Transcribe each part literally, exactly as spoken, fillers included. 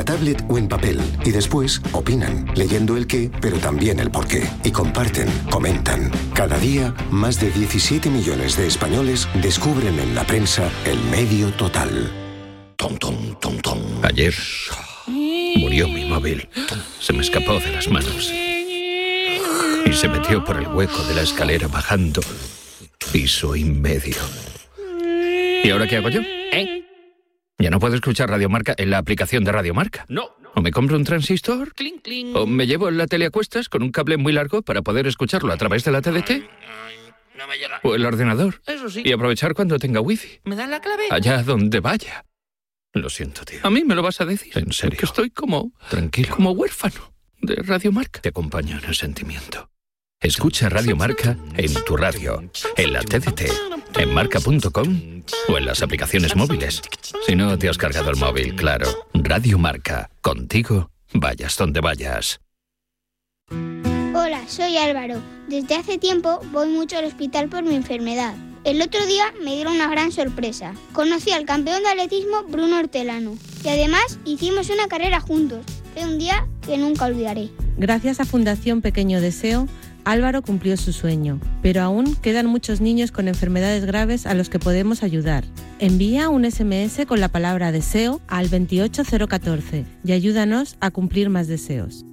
la tablet o en papel. Y después opinan, leyendo el qué, pero también el por qué. Y comparten, comentan. Cada día, más de diecisiete millones de españoles descubren en la prensa el medio total. Tom, tom, tom, tom. Ayer murió mi móvil. Se me escapó de las manos. Y se metió por el hueco de la escalera bajando piso y medio. ¿Y ahora qué hago yo? ¿Eh? ¿Ya no puedo escuchar Radio Marca en la aplicación de Radio Marca? No. ¿O me compro un transistor? Cling, cling. ¿O me llevo la tele a cuestas con un cable muy largo para poder escucharlo a través de la T D T? No me llega. ¿O el ordenador? Eso sí. Y aprovechar cuando tenga wifi. ¿Me dan la clave? Allá donde vaya. Lo siento, tío. ¿A mí me lo vas a decir? En serio. Que estoy como... Tranquilo. Como huérfano de Radio Marca. Te acompaño en el sentimiento. Escucha Radio Marca en tu radio, en la T D T, en marca punto com o en las aplicaciones móviles. Si no te has cargado el móvil, claro. Radio Marca. Contigo, vayas donde vayas. Hola, soy Álvaro. Desde hace tiempo voy mucho al hospital por mi enfermedad. El otro día me dieron una gran sorpresa. Conocí al campeón de atletismo Bruno Hortelano. Y además hicimos una carrera juntos. Fue un día que nunca olvidaré. Gracias a Fundación Pequeño Deseo, Álvaro cumplió su sueño, pero aún quedan muchos niños con enfermedades graves a los que podemos ayudar. Envía un ese eme ese con la palabra deseo al veintiocho cero catorce y ayúdanos a cumplir más deseos.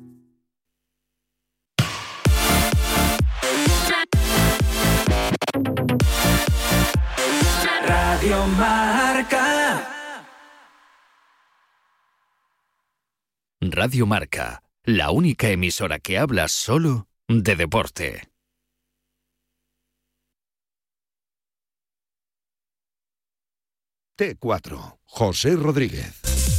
Radio Marca. Radio Marca, la única emisora que habla solo de deporte. T cuatro, José Rodríguez.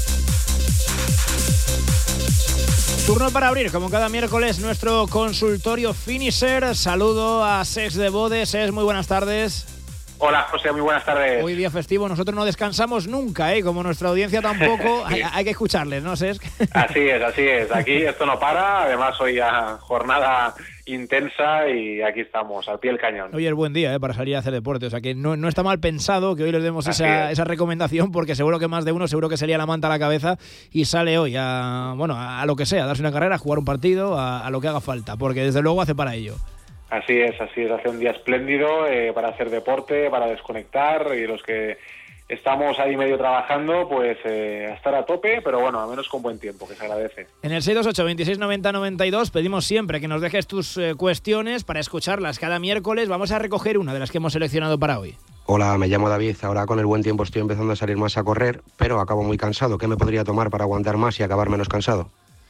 Turno para abrir, como cada miércoles, nuestro consultorio Finisher. Saludo a Cesc de Bode. Cesc, muy buenas tardes. Hola, José, muy buenas tardes. Hoy día festivo, nosotros no descansamos nunca, ¿eh? Como nuestra audiencia tampoco, hay, hay que escucarles, ¿no, Cesc? Así es, así es. Aquí esto no para, además hoy ya jornada intensa y aquí estamos, al pie del cañón. Hoy es buen día, ¿eh? Para salir a hacer deporte, o sea que no, no está mal pensado que hoy les demos esa, esa recomendación, porque seguro que más de uno seguro que se lía la manta a la cabeza y sale hoy a, bueno, a lo que sea, a darse una carrera, a jugar un partido, a, a lo que haga falta, porque desde luego hace para ello. Así es, así es, hace un día espléndido eh, para hacer deporte, para desconectar, y los que estamos ahí medio trabajando, pues eh, a estar a tope, pero bueno, al menos con buen tiempo, que se agradece. En el seis dos ocho, veintiséis noventa, noventa y dos pedimos siempre que nos dejes tus eh, cuestiones para escucharlas cada miércoles. Vamos a recoger una de las que hemos seleccionado para hoy. Hola, me llamo David, ahora con el buen tiempo estoy empezando a salir más a correr, pero acabo muy cansado. ¿Qué me podría tomar para aguantar más y acabar menos cansado?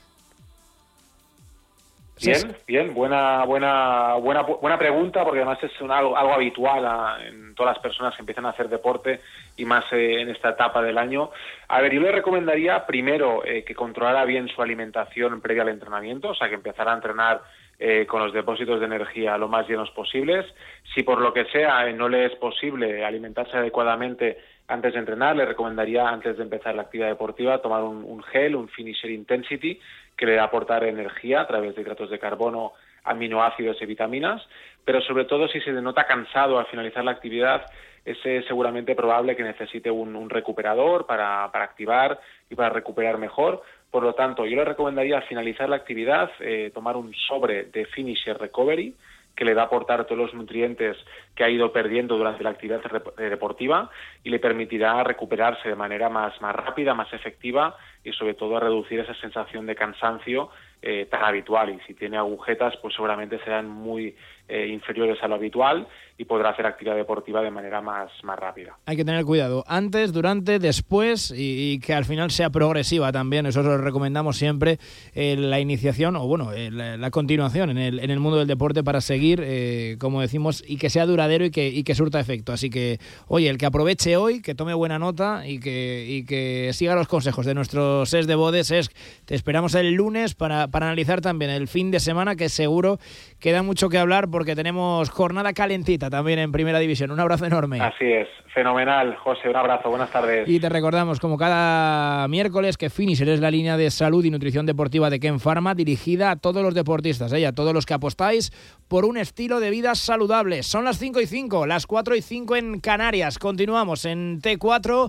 Bien, bien, buena, buena, buena, buena pregunta, porque además es un, algo, algo habitual a, en todas las personas que empiezan a hacer deporte y más eh, en esta etapa del año. A ver, yo le recomendaría primero eh, que controlara bien su alimentación previa al entrenamiento, o sea, que empezara a entrenar eh, con los depósitos de energía lo más llenos posibles. Si por lo que sea eh, no le es posible alimentarse adecuadamente antes de entrenar, le recomendaría antes de empezar la actividad deportiva tomar un, un gel, un Finisher Intensity, que le va a aportar energía a través de hidratos de carbono, aminoácidos y vitaminas, pero sobre todo si se nota cansado al finalizar la actividad, es eh, seguramente probable que necesite un, un recuperador para, para activar y para recuperar mejor. Por lo tanto, yo le recomendaría al finalizar la actividad eh, tomar un sobre de Finisher Recovery, que le va a aportar todos los nutrientes que ha ido perdiendo durante la actividad deportiva y le permitirá recuperarse de manera más, más rápida, más efectiva y sobre todo a reducir esa sensación de cansancio eh, tan habitual. Y si tiene agujetas, pues seguramente serán muy eh, inferiores a lo habitual y podrá hacer actividad deportiva de manera más, más rápida. Hay que tener cuidado antes, durante, después y, y que al final sea progresiva también. Eso os recomendamos siempre, eh, la iniciación o bueno, eh, la, la continuación en el, en el mundo del deporte para seguir, eh, como decimos, y que sea duradero y que, y que surta efecto. Así que, oye, el que aproveche hoy, que tome buena nota y que, y que siga los consejos de nuestro Cesc de Bode. Cesc, te esperamos el lunes para, para analizar también el fin de semana, que seguro queda mucho que hablar porque tenemos jornada calentita también en Primera División. Un abrazo enorme. Así es, fenomenal, José, un abrazo, buenas tardes. Y te recordamos, como cada miércoles, que Finisher es la línea de salud y nutrición deportiva de Ken Pharma, dirigida a todos los deportistas, ¿eh? A todos los que apostáis por un estilo de vida saludable. Son las cinco y cinco, las cuatro y cinco en Canarias. Continuamos en T cuatro,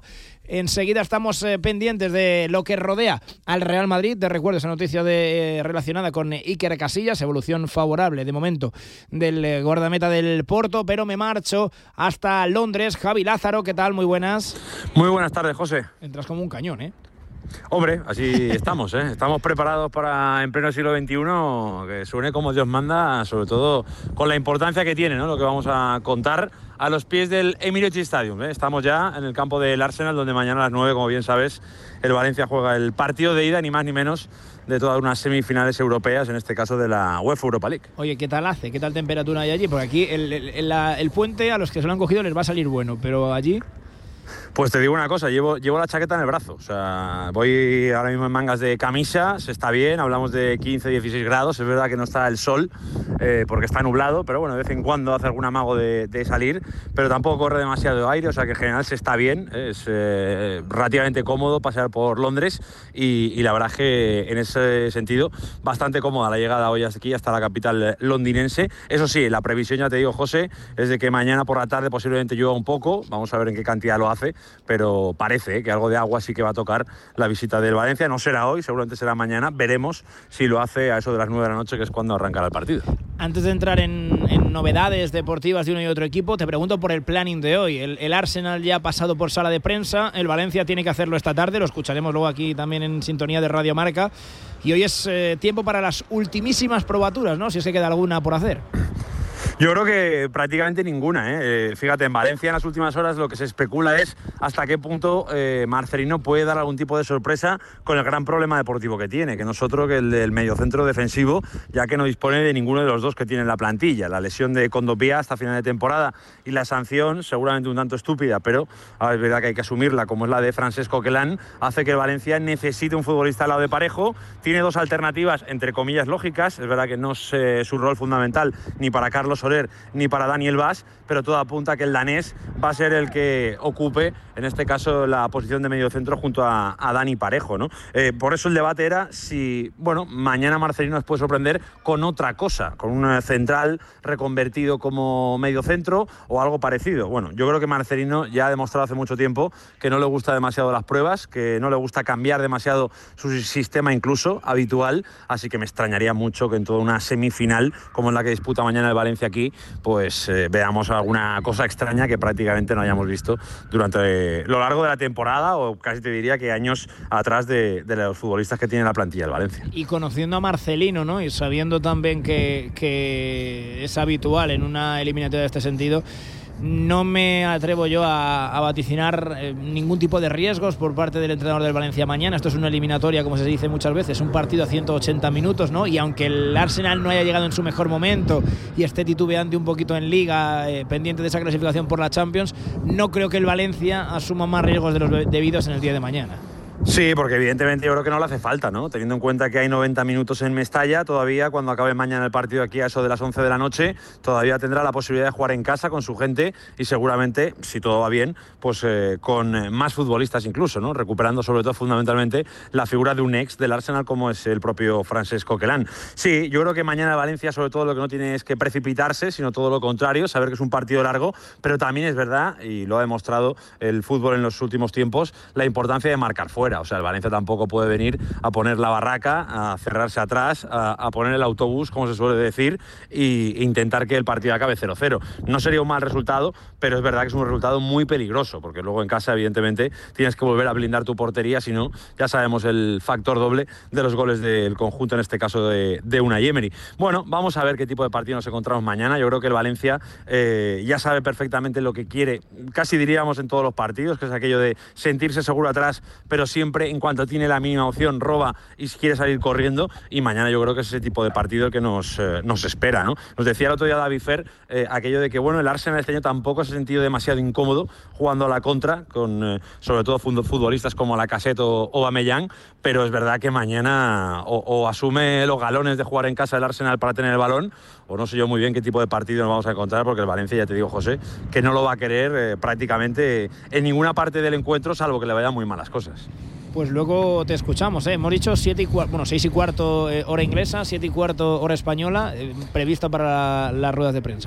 Enseguida estamos eh, pendientes de lo que rodea al Real Madrid. Te recuerdo esa noticia de, eh, relacionada con eh, Iker Casillas, evolución favorable de momento del eh, guardameta del Porto, pero me marcho hasta Londres. Javi Lázaro, ¿qué tal? Muy buenas. Muy buenas tardes, José. Entras como un cañón, ¿eh? Hombre, así estamos, ¿eh? Estamos preparados para, en pleno siglo veintiuno, que suene como Dios manda, sobre todo con la importancia que tiene, ¿no?, lo que vamos a contar a los pies del Emirates Stadium, ¿eh? Estamos ya en el campo del Arsenal, donde mañana a las nueve, como bien sabes, el Valencia juega el partido de ida, ni más ni menos, de todas unas semifinales europeas, en este caso de la UEFA Europa League. Oye, ¿qué tal hace? ¿Qué tal temperatura hay allí? Porque aquí el, el, el, el puente a los que se lo han cogido les va a salir bueno, pero allí... Pues te digo una cosa, llevo, llevo la chaqueta en el brazo, o sea, voy ahora mismo en mangas de camisa, se está bien, hablamos de quince, dieciséis grados, es verdad que no está el sol eh, porque está nublado, pero bueno, de vez en cuando hace algún amago de, de salir, pero tampoco corre demasiado aire, o sea que en general se está bien, es eh, relativamente cómodo pasear por Londres y, y la verdad es que en ese sentido bastante cómoda la llegada hoy hasta aquí, hasta la capital londinense. Eso sí, la previsión, ya te digo, José, es de que mañana por la tarde posiblemente llueva un poco, vamos a ver en qué cantidad lo hace, pero parece ¿eh? que algo de agua sí que va a tocar la visita del Valencia. No será hoy, seguramente será mañana. Veremos si lo hace a eso de las nueve de la noche, que es cuando arrancará el partido. Antes de entrar en, en novedades deportivas de uno y otro equipo, te pregunto por el planning de hoy. El, el Arsenal ya ha pasado por sala de prensa, el Valencia tiene que hacerlo esta tarde, lo escucharemos luego aquí también en sintonía de Radio Marca. Y hoy es eh, tiempo para las ultimísimas probaturas, ¿no? Si es que queda alguna por hacer. Yo creo que prácticamente ninguna, ¿eh? Eh, fíjate, en Valencia en las últimas horas lo que se especula es hasta qué punto eh, Marcelino puede dar algún tipo de sorpresa con el gran problema deportivo que tiene, que no es otro que el del mediocentro defensivo, ya que no dispone de ninguno de los dos que tiene en la plantilla. La lesión de Kondogbia hasta final de temporada y la sanción, seguramente un tanto estúpida, pero es verdad que hay que asumirla, como es la de Francesc Coquelin, hace que el Valencia necesite un futbolista al lado de Parejo. Tiene dos alternativas, entre comillas, lógicas. Es verdad que no es eh, su rol fundamental ni para Carlos Soler ni para Daniel Vaz, pero todo apunta a que el danés va a ser el que ocupe, en este caso, la posición de mediocentro junto a, a Dani Parejo, ¿no? Eh, por eso el debate era si, bueno, mañana Marcelino nos puede sorprender con otra cosa, con un central reconvertido como mediocentro o algo parecido. Bueno, yo creo que Marcelino ya ha demostrado hace mucho tiempo que no le gusta demasiado las pruebas, que no le gusta cambiar demasiado su sistema incluso habitual, así que me extrañaría mucho que en toda una semifinal como en la que disputa mañana el Valencia aquí, pues eh, veamos alguna cosa extraña que prácticamente no hayamos visto durante eh, lo largo de la temporada, o casi te diría que años atrás de, de los futbolistas que tiene la plantilla del Valencia. Y conociendo a Marcelino, ¿no?, y sabiendo también que, que es habitual en una eliminatoria de este sentido, no me atrevo yo a, a vaticinar eh, ningún tipo de riesgos por parte del entrenador del Valencia mañana. Esto es una eliminatoria, como se dice muchas veces, un partido a ciento ochenta minutos, ¿no? Y aunque el Arsenal no haya llegado en su mejor momento y esté titubeante un poquito en Liga, eh, pendiente de esa clasificación por la Champions, no creo que el Valencia asuma más riesgos de los debidos en el día de mañana. Sí, porque evidentemente yo creo que no le hace falta, ¿no? Teniendo en cuenta que hay noventa minutos en Mestalla, todavía cuando acabe mañana el partido aquí a eso de las once de la noche, todavía tendrá la posibilidad de jugar en casa con su gente y seguramente, si todo va bien, pues eh, con más futbolistas incluso, ¿no? Recuperando sobre todo fundamentalmente la figura de un ex del Arsenal como es el propio Francesc Coquelin. Sí, yo creo que mañana Valencia sobre todo lo que no tiene es que precipitarse, sino todo lo contrario, saber que es un partido largo, pero también es verdad, y lo ha demostrado el fútbol en los últimos tiempos, la importancia de marcar fuera. O sea, el Valencia tampoco puede venir a poner la barraca, a cerrarse atrás, a, a poner el autobús, como se suele decir, e intentar que el partido acabe cero cero. No sería un mal resultado, pero es verdad que es un resultado muy peligroso, porque luego en casa, evidentemente, tienes que volver a blindar tu portería, si no, ya sabemos el factor doble de los goles del conjunto, en este caso de, de Unai Emery. Bueno, vamos a ver qué tipo de partido nos encontramos mañana. Yo creo que el Valencia eh, ya sabe perfectamente lo que quiere, casi diríamos en todos los partidos, que es aquello de sentirse seguro atrás, pero siempre en cuanto tiene la mínima opción roba y quiere salir corriendo, y mañana yo creo que es ese tipo de partido que nos, eh, nos espera, ¿no? Nos decía el otro día David Fer eh, aquello de que bueno, el Arsenal este año tampoco se ha sentido demasiado incómodo jugando a la contra con eh, sobre todo futbolistas como Lacazette o Aubameyang, pero es verdad que mañana o, o asume los galones de jugar en casa el Arsenal para tener el balón, o no sé yo muy bien qué tipo de partido nos vamos a encontrar, porque el Valencia, ya te digo, José, que no lo va a querer eh, prácticamente en ninguna parte del encuentro, salvo que le vayan muy malas cosas. Pues luego te escuchamos, ¿eh? Hemos dicho siete y cuarto, bueno, seis y cuarto eh, hora inglesa, siete y cuarto hora española, eh, prevista para la, las ruedas de prensa, ¿no?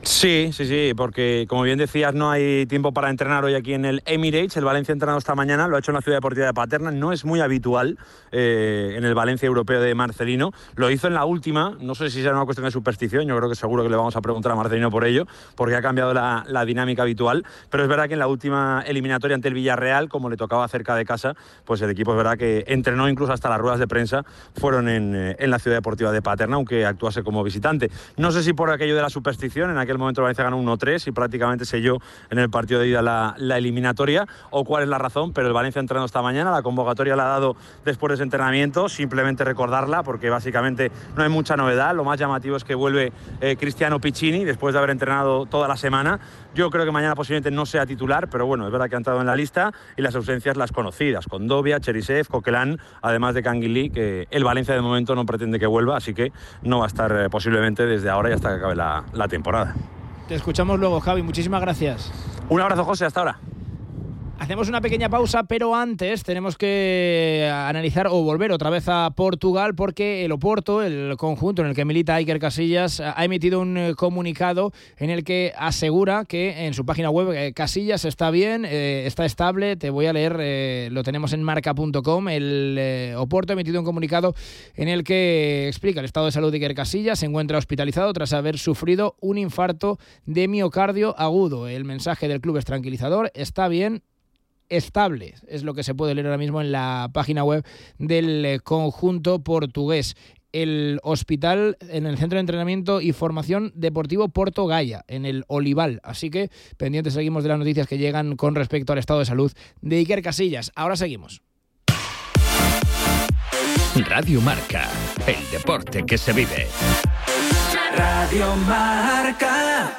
Sí, sí, sí, porque como bien decías, no hay tiempo para entrenar hoy aquí en el Emirates. El Valencia ha entrenado esta mañana, lo ha hecho en la Ciudad Deportiva de Paterna. No es muy habitual eh, en el Valencia europeo de Marcelino. Lo hizo en la última, no sé si será una cuestión de superstición, yo creo que seguro que le vamos a preguntar a Marcelino por ello, porque ha cambiado la, la dinámica habitual. Pero es verdad que en la última eliminatoria ante el Villarreal, como le tocaba cerca de casa, pues el equipo es verdad que entrenó, incluso hasta las ruedas de prensa fueron en, en la Ciudad Deportiva de Paterna, aunque actuase como visitante. No sé si por aquello de la superstición, en aquel En aquel momento el Valencia ganó uno tres y prácticamente selló en el partido de ida la, la eliminatoria, o cuál es la razón, pero el Valencia ha entrenado esta mañana, la convocatoria la ha dado después de ese entrenamiento, simplemente recordarla porque básicamente no hay mucha novedad. Lo más llamativo es que vuelve eh, Cristiano Piccini después de haber entrenado toda la semana. Yo creo que mañana posiblemente no sea titular, pero bueno, es verdad que ha entrado en la lista, y las ausencias las conocidas, Condovia, Cherisev, Coquelin, además de Canguilí, que el Valencia de momento no pretende que vuelva, así que no va a estar eh, posiblemente desde ahora y hasta que acabe la, la temporada. Te escuchamos luego, Javi. Muchísimas gracias. Un abrazo, José. Hasta ahora. Hacemos una pequeña pausa, pero antes tenemos que analizar o volver otra vez a Portugal, porque el Oporto, el conjunto en el que milita Iker Casillas, ha emitido un comunicado en el que asegura que en su página web eh, Casillas está bien, eh, está estable. Te voy a leer, eh, lo tenemos en marca punto com. El eh, Oporto ha emitido un comunicado en el que explica el estado de salud de Iker Casillas. Se encuentra hospitalizado tras haber sufrido un infarto de miocardio agudo. El mensaje del club es tranquilizador, está bien, estable, es lo que se puede leer ahora mismo en la página web del conjunto portugués. El hospital en el Centro de Entrenamiento y Formación Deportivo Porto Gaia, en el Olival. Así que pendientes seguimos de las noticias que llegan con respecto al estado de salud de Iker Casillas. Ahora seguimos. Radio Marca, el deporte que se vive. Radio Marca.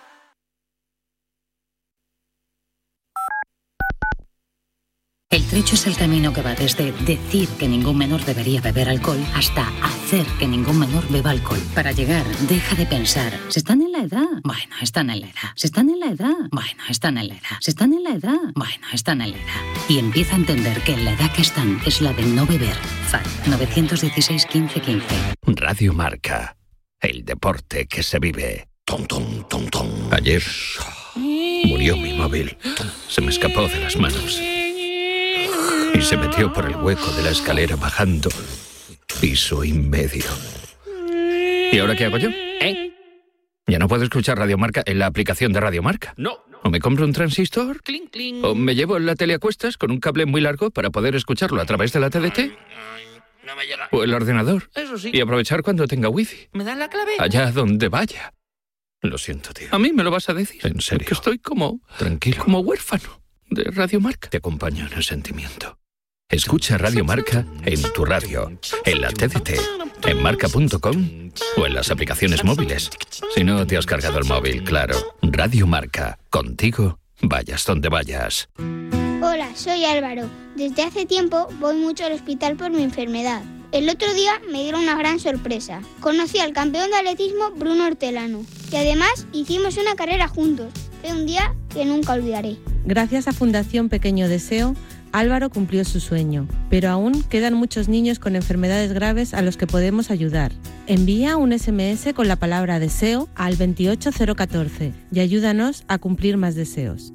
El trecho es el camino que va desde decir que ningún menor debería beber alcohol hasta hacer que ningún menor beba alcohol. Para llegar, deja de pensar, ¿se están en la edad? Bueno, están en la edad. ¿Se están en la edad? Bueno, están en la edad. ¿Se están en la edad? Bueno, están en la edad. Y empieza a entender que en la edad que están es la de no beber. F A D nueve uno seis, quince, quince. Radio Marca, el deporte que se vive. Tom, tom, tom, tom. Ayer murió mi móvil. Se me escapó de las manos y se metió por el hueco de la escalera bajando piso y medio. ¿Y ahora qué hago yo? ¿Eh? ¿Ya no puedo escuchar Radio Marca en la aplicación de Radio Marca? No. ¿O me compro un transistor? Cling, cling. ¿O me llevo la tele a cuestas con un cable muy largo para poder escucharlo a través de la T D T? No me llega. ¿O el ordenador? Eso sí. Y aprovechar cuando tenga wifi. ¿Me dan la clave? Allá donde vaya. Lo siento, tío. ¿A mí me lo vas a decir? En serio. Que estoy como... Tranquilo. Como huérfano de Radio Marca. Te acompaño en el sentimiento. Escucha Radio Marca en tu radio, en la T D T, en marca punto com o en las aplicaciones móviles. Si no te has cargado el móvil, claro. Radio Marca, contigo, vayas donde vayas. Hola, soy Álvaro. Desde hace tiempo voy mucho al hospital por mi enfermedad. El otro día me dieron una gran sorpresa. Conocí al campeón de atletismo Bruno Hortelano y además hicimos una carrera juntos. Fue un día que nunca olvidaré. Gracias a Fundación Pequeño Deseo, Álvaro cumplió su sueño, pero aún quedan muchos niños con enfermedades graves a los que podemos ayudar. Envía un ese eme ese con la palabra deseo al veintiocho cero catorce y ayúdanos a cumplir más deseos.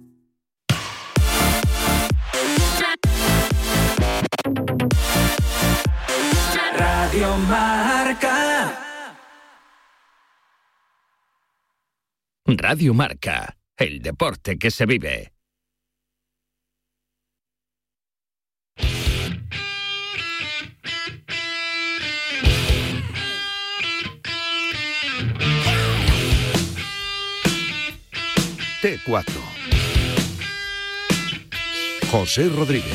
Radio Marca. Radio Marca, el deporte que se vive. T cuatro. José Rodríguez.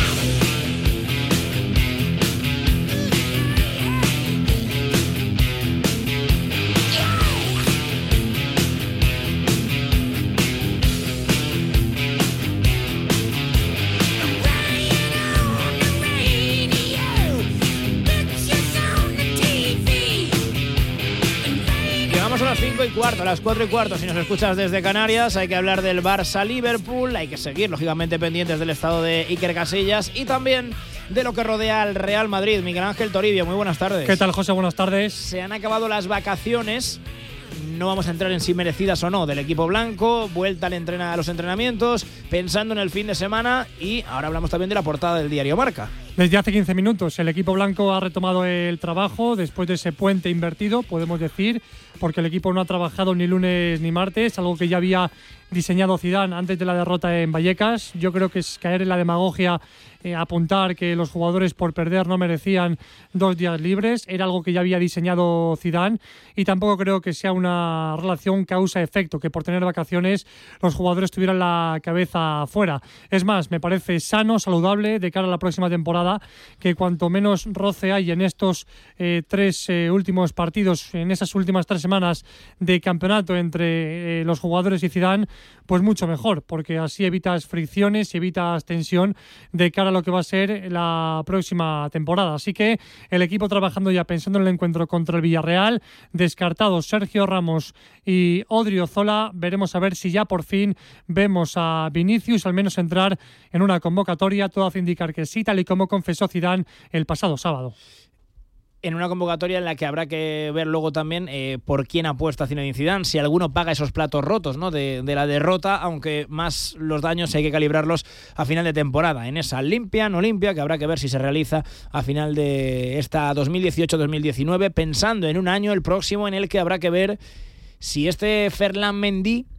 Y cuarto, a las cuatro y cuarto, si nos escuchas desde Canarias, hay que hablar del Barça-Liverpool, hay que seguir, lógicamente, pendientes del estado de Iker Casillas y también de lo que rodea al Real Madrid. Miguel Ángel Toribio, muy buenas tardes. ¿Qué tal, José? Buenas tardes. Se han acabado las vacaciones, no vamos a entrar en si merecidas o no del equipo blanco, vuelta al entrena, a los entrenamientos, pensando en el fin de semana, y ahora hablamos también de la portada del diario Marca. Desde hace quince minutos el equipo blanco ha retomado el trabajo después de ese puente invertido, podemos decir, porque el equipo no ha trabajado ni lunes ni martes, algo que ya había diseñado Zidane antes de la derrota en Vallecas. Yo creo que es caer en la demagogia eh, apuntar que los jugadores por perder no merecían dos días libres. Era algo que ya había diseñado Zidane, y tampoco creo que sea una relación causa-efecto, que por tener vacaciones los jugadores tuvieran la cabeza fuera. Es más, me parece sano, saludable de cara a la próxima temporada, que cuanto menos roce hay en estos eh, tres eh, últimos partidos, en esas últimas tres semanas de campeonato entre eh, los jugadores y Zidane, pues mucho mejor, porque así evitas fricciones y evitas tensión de cara a lo que va a ser la próxima temporada. Así que el equipo trabajando ya pensando en el encuentro contra el Villarreal, descartados Sergio Ramos y Odriozola. Veremos a ver si ya por fin vemos a Vinicius al menos entrar en una convocatoria. Todo hace indicar que sí, tal y como confesó Zidane el pasado sábado. En una convocatoria en la que habrá que ver luego también eh, por quién apuesta Zinedine Zidane, si alguno paga esos platos rotos, ¿no? de, de la derrota, aunque más los daños hay que calibrarlos a final de temporada. En esa limpia, no limpia, que habrá que ver si se realiza a final de esta dos mil dieciocho dos mil diecinueve, pensando en un año, el próximo, en el que habrá que ver si este Ferland Mendy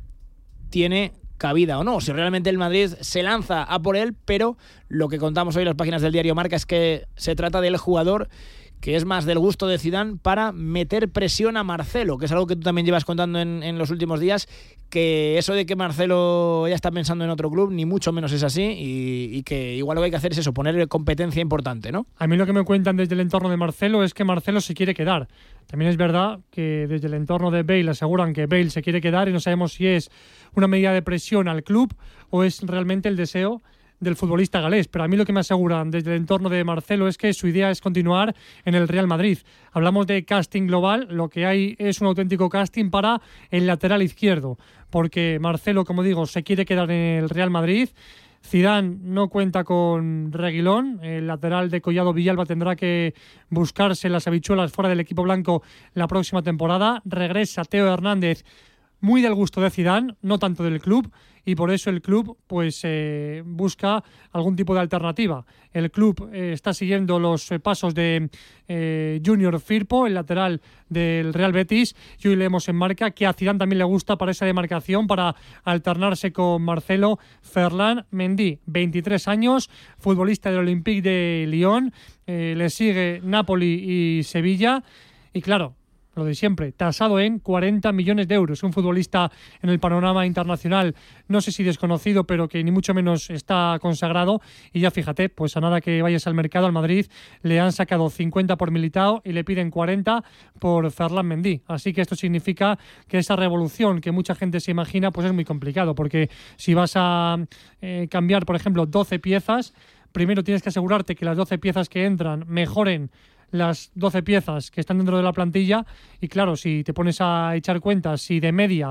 tiene cabida o no, si realmente el Madrid se lanza a por él, pero lo que contamos hoy en las páginas del diario Marca es que se trata del jugador que es más del gusto de Zidane para meter presión a Marcelo, que es algo que tú también llevas contando en, en los últimos días, que eso de que Marcelo ya está pensando en otro club, ni mucho menos es así, y, y que igual lo que hay que hacer es eso, poner competencia importante, ¿no? A mí lo que me cuentan desde el entorno de Marcelo es que Marcelo se quiere quedar. También es verdad que desde el entorno de Bale aseguran que Bale se quiere quedar, y no sabemos si es una medida de presión al club o es realmente el deseo del futbolista galés, pero a mí lo que me aseguran desde el entorno de Marcelo es que su idea es continuar en el Real Madrid. Hablamos de casting global, lo que hay es un auténtico casting para el lateral izquierdo, porque Marcelo, como digo, se quiere quedar en el Real Madrid. Zidane no cuenta con Reguilón, el lateral de Collado Villalba tendrá que buscarse las habichuelas fuera del equipo blanco la próxima temporada. Regresa Teo Hernández, muy del gusto de Zidane, no tanto del club, y por eso el club pues eh, busca algún tipo de alternativa. El club eh, está siguiendo los eh, pasos de eh, Junior Firpo, el lateral del Real Betis, y hoy leemos en Marca que a Zidane también le gusta para esa demarcación, para alternarse con Marcelo Ferland Mendy, veintitrés años, futbolista del Olympique de Lyon, eh, le sigue Napoli y Sevilla, y claro, lo de siempre, tasado en cuarenta millones de euros. Un futbolista en el panorama internacional, no sé si desconocido, pero que ni mucho menos está consagrado. Y ya fíjate, pues a nada que vayas al mercado, al Madrid, le han sacado cincuenta por Militao y le piden cuarenta por Ferland Mendy. Así que esto significa que esa revolución que mucha gente se imagina, pues es muy complicado, porque si vas a eh, cambiar, por ejemplo, doce piezas, primero tienes que asegurarte que las doce piezas que entran mejoren las doce piezas que están dentro de la plantilla, y claro, si te pones a echar cuentas, si de media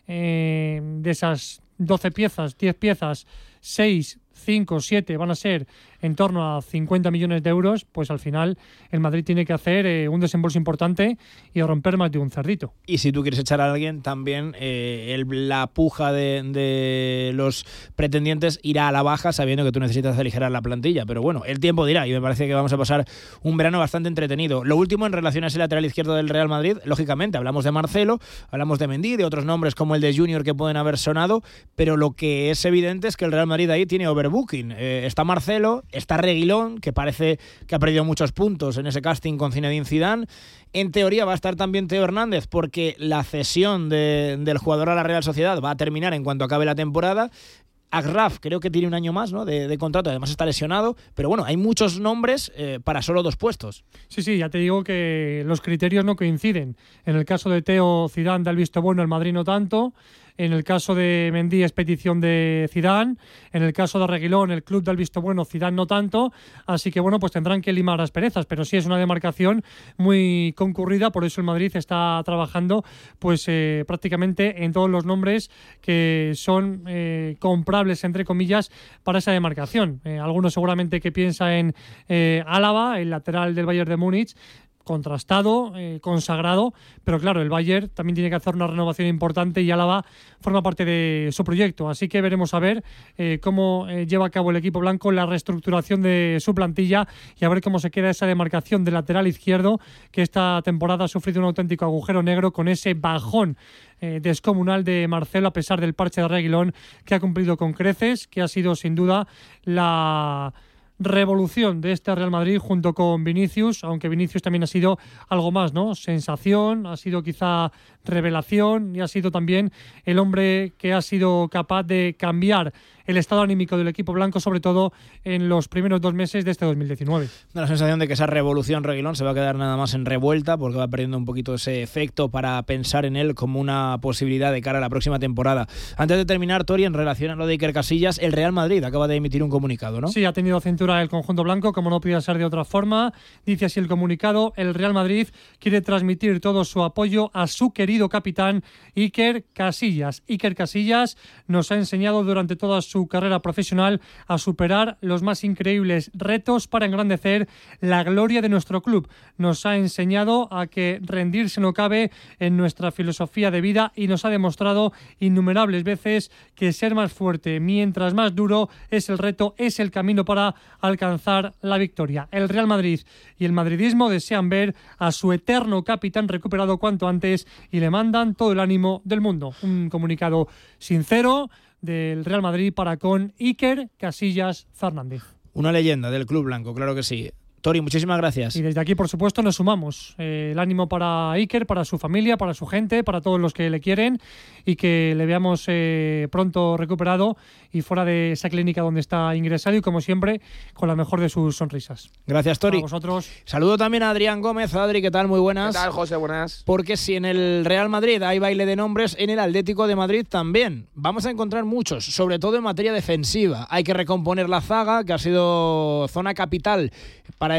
eh, de esas doce piezas, diez piezas, seis, cinco, siete van a ser en torno a cincuenta millones de euros, pues al final el Madrid tiene que hacer eh, un desembolso importante y romper más de un cerdito. Y si tú quieres echar a alguien, también eh, el, la puja de, de los pretendientes irá a la baja, sabiendo que tú necesitas aligerar la plantilla. Pero bueno, el tiempo dirá, y me parece que vamos a pasar un verano bastante entretenido. Lo último en relación a ese lateral izquierdo del Real Madrid, lógicamente hablamos de Marcelo, hablamos de Mendy, de otros nombres como el de Junior que pueden haber sonado, pero lo que es evidente es que el Real Madrid ahí tiene overbooking. Eh, está Marcelo, está Reguilón, que parece que ha perdido muchos puntos en ese casting con Zinedine Zidane. En teoría va a estar también Teo Hernández, porque la cesión de, del jugador a la Real Sociedad va a terminar en cuanto acabe la temporada. Agraf creo que tiene un año más, ¿no?, de, de contrato, además está lesionado, pero bueno, hay muchos nombres eh, para solo dos puestos. Sí, sí, ya te digo que los criterios no coinciden. En el caso de Teo, Zidane da el visto bueno, el Madrid no tanto. En el caso de Mendy es petición de Zidane. En el caso de Reguilón, el club da el visto bueno, Zidane no tanto. Así que bueno, pues tendrán que limar asperezas, pero sí es una demarcación muy concurrida, por eso el Madrid está trabajando pues eh, prácticamente en todos los nombres que son eh, comprables, entre comillas, para esa demarcación. Eh, algunos seguramente que piensa en eh, Álava, el lateral del Bayern de Múnich, contrastado, eh, consagrado, pero claro, el Bayern también tiene que hacer una renovación importante y Álava forma parte de su proyecto, así que veremos a ver eh, cómo eh, lleva a cabo el equipo blanco la reestructuración de su plantilla y a ver cómo se queda esa demarcación del lateral izquierdo, que esta temporada ha sufrido un auténtico agujero negro con ese bajón eh, descomunal de Marcelo, a pesar del parche de Reguilón, que ha cumplido con creces, que ha sido sin duda la revolución de este Real Madrid junto con Vinicius, aunque Vinicius también ha sido algo más, ¿no? Sensación, ha sido quizá revelación y ha sido también el hombre que ha sido capaz de cambiar el estado anímico del equipo blanco, sobre todo en los primeros dos meses de este dos mil diecinueve. Da la sensación de que esa revolución Reguilón se va a quedar nada más en revuelta, porque va perdiendo un poquito ese efecto para pensar en él como una posibilidad de cara a la próxima temporada. Antes de terminar, Tori, en relación a lo de Iker Casillas, el Real Madrid acaba de emitir un comunicado, ¿no? Sí, ha tenido cintura el conjunto blanco, como no podía ser de otra forma. Dice así el comunicado: el Real Madrid quiere transmitir todo su apoyo a su querido capitán Iker Casillas. Iker Casillas nos ha enseñado durante toda su carrera profesional a superar los más increíbles retos para engrandecer la gloria de nuestro club. Nos ha enseñado a que rendirse no cabe en nuestra filosofía de vida y nos ha demostrado innumerables veces que ser más fuerte, mientras más duro es el reto, es el camino para alcanzar la victoria. El Real Madrid y el madridismo desean ver a su eterno capitán recuperado cuanto antes y le mandan todo el ánimo del mundo. Un comunicado sincero del Real Madrid para con Iker Casillas Fernández. Una leyenda del club blanco, claro que sí. Tori, muchísimas gracias. Y desde aquí, por supuesto, nos sumamos. Eh, el ánimo para Iker, para su familia, para su gente, para todos los que le quieren y que le veamos eh, pronto recuperado y fuera de esa clínica donde está ingresado y, como siempre, con la mejor de sus sonrisas. Gracias, Tori. A vosotros. Saludo también a Adrián Gómez. Adri, ¿qué tal? Muy buenas. ¿Qué tal, José? Buenas. Porque si en el Real Madrid hay baile de nombres, en el Atlético de Madrid también. Vamos a encontrar muchos, sobre todo en materia defensiva. Hay que recomponer la zaga, que ha sido zona capital para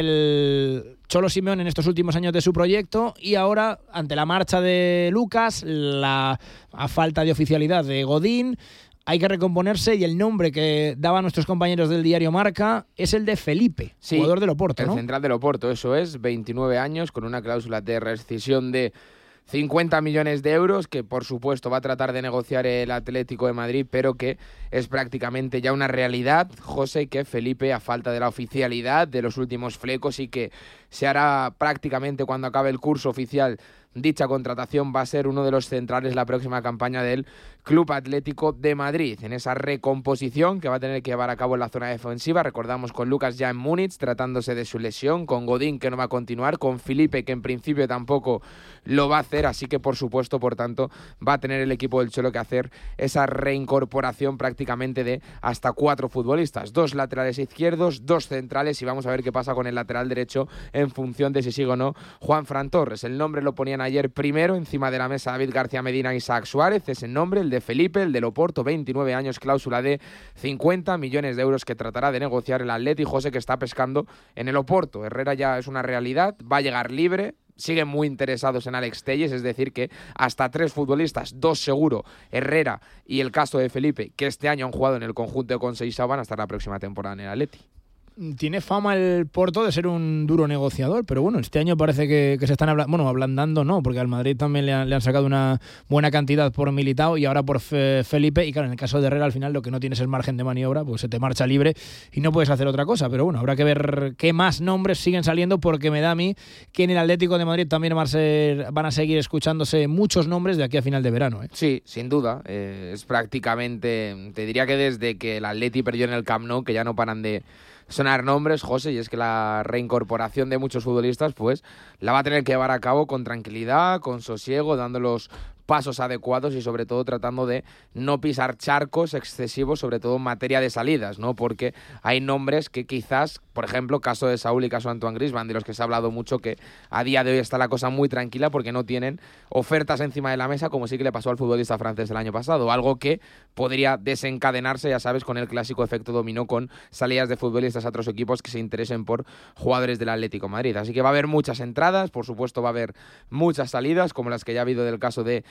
el Cholo Simeone en estos últimos años de su proyecto, y ahora, ante la marcha de Lucas, la a falta de oficialidad de Godín, hay que recomponerse, y el nombre que daban nuestros compañeros del diario Marca es el de Felipe, sí, jugador del Oporto, el ¿no? central del Oporto, eso es, veintinueve años, con una cláusula de rescisión de cincuenta millones de euros, que por supuesto va a tratar de negociar el Atlético de Madrid, pero que es prácticamente ya una realidad, José, que Felipe, a falta de la oficialidad de los últimos flecos, y que se hará prácticamente cuando acabe el curso oficial dicha contratación, va a ser uno de los centrales la próxima campaña del Club Atlético de Madrid, en esa recomposición que va a tener que llevar a cabo en la zona defensiva. Recordamos con Lucas ya en Múnich, tratándose de su lesión, con Godín, que no va a continuar, con Felipe, que en principio tampoco lo va a hacer, así que por supuesto, por tanto, va a tener el equipo del Cholo que hacer esa reincorporación prácticamente de hasta cuatro futbolistas, dos laterales izquierdos, dos centrales, y vamos a ver qué pasa con el lateral derecho en función de si sigue o no Juanfran Torres. El nombre lo ponían ayer primero encima de la mesa David García Medina y Isaac Suárez, ese nombre, el de Felipe, el del Oporto, veintinueve años, cláusula de cincuenta millones de euros que tratará de negociar el Atleti, José, que está pescando en el Oporto. Herrera ya es una realidad, va a llegar libre. Siguen muy interesados en Alex Telles, es decir que hasta tres futbolistas, dos seguro, Herrera y el caso de Felipe, que este año han jugado en el conjunto de Conceição, van a estar la próxima temporada en el Atleti. Tiene fama el Porto de ser un duro negociador, pero bueno, este año parece que, que se están abla- bueno, ablandando, no, porque al Madrid también le han, le han sacado una buena cantidad por Militao y ahora por Fe- Felipe, y claro, en el caso de Herrera al final lo que no tienes es margen de maniobra, pues se te marcha libre y no puedes hacer otra cosa, pero bueno, habrá que ver qué más nombres siguen saliendo, porque me da a mí que en el Atlético de Madrid también van a, ser, van a seguir escuchándose muchos nombres de aquí a final de verano, ¿eh? Sí, sin duda, eh, es prácticamente, te diría que desde que el Atleti perdió en el Camp Nou, que ya no paran de sonar nombres, José, y es que la reincorporación de muchos futbolistas pues la va a tener que llevar a cabo con tranquilidad, con sosiego, dando los pasos adecuados y sobre todo tratando de no pisar charcos excesivos, sobre todo en materia de salidas, ¿no? Porque hay nombres que quizás, por ejemplo, caso de Saúl y caso de Antoine Griezmann, de los que se ha hablado mucho, que a día de hoy está la cosa muy tranquila porque no tienen ofertas encima de la mesa, como sí que le pasó al futbolista francés el año pasado, algo que podría desencadenarse, ya sabes, con el clásico efecto dominó, con salidas de futbolistas a otros equipos que se interesen por jugadores del Atlético de Madrid. Así que va a haber muchas entradas, por supuesto va a haber muchas salidas, como las que ya ha habido del caso de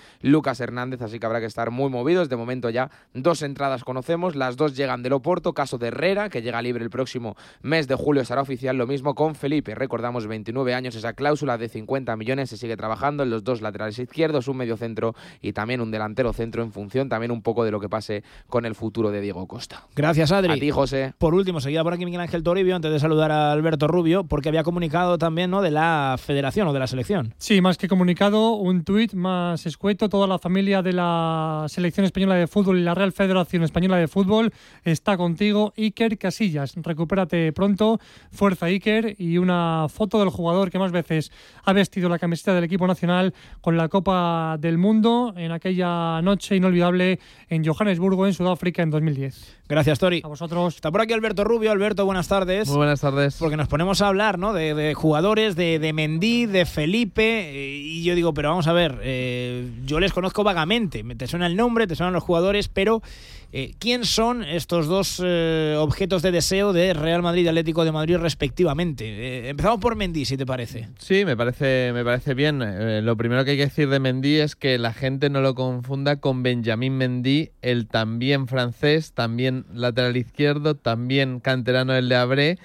Lucas Hernández, así que habrá que estar muy movidos. De momento ya dos entradas conocemos, las dos llegan del Oporto, caso de Herrera, que llega libre el próximo mes de julio, será oficial, lo mismo con Felipe, recordamos veintinueve años, esa cláusula de cincuenta millones, se sigue trabajando en los dos laterales izquierdos, un medio centro y también un delantero centro en función también un poco de lo que pase con el futuro de Diego Costa. Gracias, Adri. A ti, José. Por último, seguida por aquí Miguel Ángel Toribio, antes de saludar a Alberto Rubio, porque había comunicado también, ¿no?, de la federación o de la selección. Sí, más que comunicado, un tuit más escueto. Toda la familia de la Selección Española de Fútbol y la Real Federación Española de Fútbol está contigo. Iker Casillas, recupérate pronto, fuerza Iker, y una foto del jugador que más veces ha vestido la camiseta del equipo nacional con la Copa del Mundo en aquella noche inolvidable en Johannesburgo, en Sudáfrica, en dos mil diez. Gracias, Tori. A vosotros. Está por aquí Alberto Rubio. Alberto, buenas tardes. Muy buenas tardes. Porque nos ponemos a hablar, ¿no?, de, de jugadores, de, de Mendy, de Felipe, eh, y yo digo, pero vamos a ver, eh, yo les conozco vagamente, te suena el nombre, te suenan los jugadores, pero eh, ¿quién son estos dos eh, objetos de deseo de Real Madrid y Atlético de Madrid respectivamente? Eh, empezamos por Mendy, si te parece. Sí, me parece, me parece bien. Eh, lo primero que hay que decir de Mendy es que la gente no lo confunda con Benjamín Mendy, el también francés, también lateral izquierdo, también canterano del Le Havre,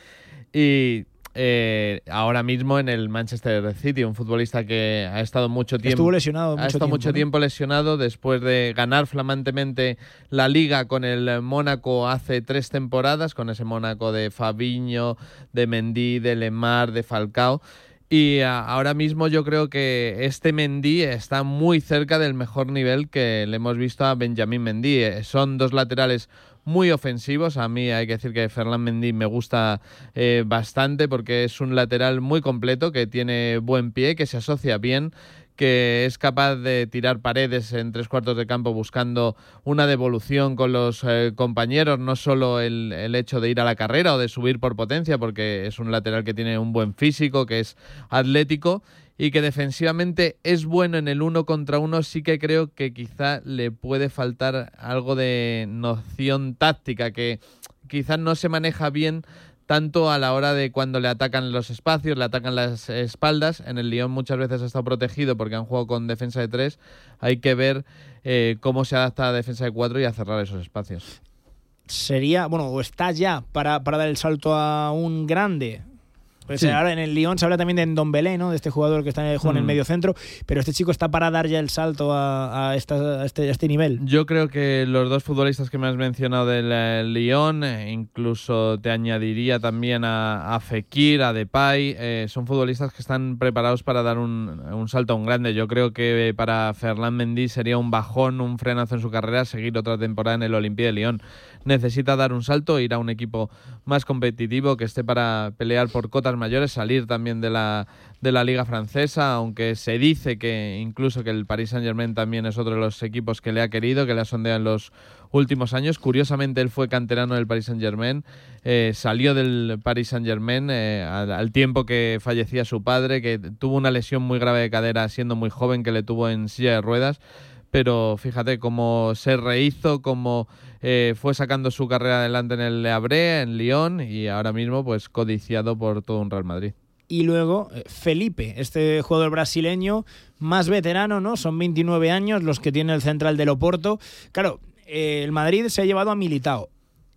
y eh, ahora mismo en el Manchester City, un futbolista que ha estado mucho tiempo estuvo lesionado mucho ha estado tiempo, mucho ¿no? tiempo lesionado después de ganar flamantemente la Liga con el Mónaco hace tres temporadas, con ese Mónaco de Fabinho, de Mendy, de Lemar, de Falcao. Y ahora mismo yo creo que este Mendy está muy cerca del mejor nivel que le hemos visto a Benjamín Mendy. Son dos laterales muy ofensivos. A mí hay que decir que Ferland Mendy me gusta eh, bastante porque es un lateral muy completo, que tiene buen pie, que se asocia bien, que es capaz de tirar paredes en tres cuartos de campo buscando una devolución con los eh, compañeros, no solo el, el hecho de ir a la carrera o de subir por potencia, porque es un lateral que tiene un buen físico, que es atlético y que defensivamente es bueno en el uno contra uno. Sí que creo que quizá le puede faltar algo de noción táctica, que quizás no se maneja bien tanto a la hora de cuando le atacan los espacios, le atacan las espaldas. En el Lyon muchas veces ha estado protegido porque han jugado con defensa de tres. Hay que ver eh, cómo se adapta a defensa de cuatro y a cerrar esos espacios. Sería, bueno, o está ya para, para dar el salto a un grande. Pues sí. Ahora en el Lyon se habla también de Ndombele, ¿no?, de este jugador que está en el, juega mm. en el medio centro, pero este chico está para dar ya el salto a, a, esta, a, este, a este nivel. Yo creo que los dos futbolistas que me has mencionado del eh, Lyon, eh, incluso te añadiría también a, a Fekir, a Depay, eh, son futbolistas que están preparados para dar un, un salto a un grande. Yo creo que para Ferland Mendy sería un bajón, un frenazo en su carrera seguir otra temporada en el Olympique de Lyon. Necesita dar un salto, ir a un equipo más competitivo, que esté para pelear por cotas mayores, salir también de la, de la Liga Francesa, aunque se dice que incluso que el Paris Saint-Germain también es otro de los equipos que le ha querido, que le ha sondeado en los últimos años. Curiosamente, él fue canterano del Paris Saint-Germain, eh, salió del Paris Saint-Germain eh, al, al tiempo que fallecía su padre, que tuvo una lesión muy grave de cadera siendo muy joven, que le tuvo en silla de ruedas. Pero fíjate cómo se rehizo, cómo eh, fue sacando su carrera adelante en el Le Havre, en Lyon, y ahora mismo pues codiciado por todo un Real Madrid. Y luego Felipe, este jugador brasileño más veterano, ¿no? Son veintinueve años los que tiene el central del Oporto. Claro, eh, el Madrid se ha llevado a Militao.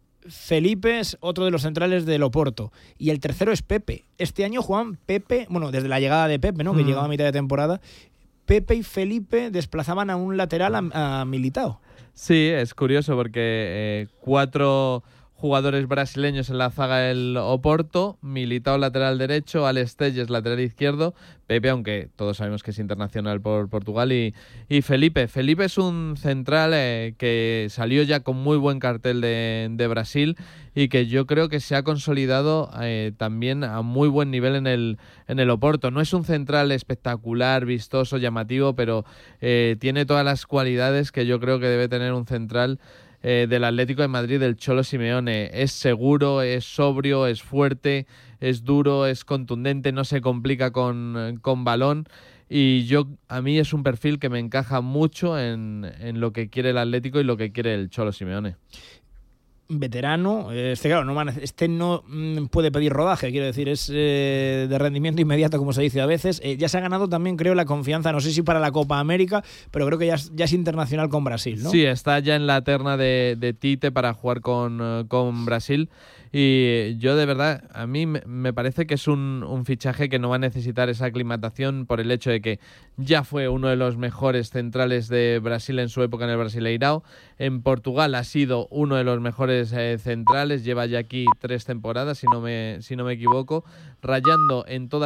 Felipe es otro de los centrales del Oporto. Y el tercero es Pepe. Este año Juan Pepe, bueno, desde la llegada de Pepe, ¿no?, que mm. llegaba a mitad de temporada, Pepe y Felipe desplazaban a un lateral a, a Militao. Sí, es curioso porque eh, cuatro jugadores brasileños en la zaga del Oporto, Militao lateral derecho, Alex Telles lateral izquierdo, Pepe, aunque todos sabemos que es internacional por Portugal, y, y Felipe. Felipe es un central eh, que salió ya con muy buen cartel de, de Brasil y que yo creo que se ha consolidado eh, también a muy buen nivel en el, en el Oporto. No es un central espectacular, vistoso, llamativo, pero eh, tiene todas las cualidades que yo creo que debe tener un central Eh, del Atlético de Madrid, del Cholo Simeone. Es seguro, es sobrio, es fuerte, es duro, es contundente, no se complica con, con balón, y yo a mí es un perfil que me encaja mucho en, en lo que quiere el Atlético y lo que quiere el Cholo Simeone. veterano. Este, claro, no, este no puede pedir rodaje, quiero decir, es eh, de rendimiento inmediato, como se dice a veces. Eh, ya se ha ganado también, creo, la confianza, no sé si para la Copa América, pero creo que ya es, ya es internacional con Brasil, ¿no? Sí, está ya en la terna de, de Tite para jugar con, con Brasil. Y yo de verdad, a mí me parece que es un, un fichaje que no va a necesitar esa aclimatación por el hecho de que ya fue uno de los mejores centrales de Brasil en su época en el Brasileirao. En Portugal ha sido uno de los mejores eh, centrales, lleva ya aquí tres temporadas, si no me, si no me equivoco, rayando en todas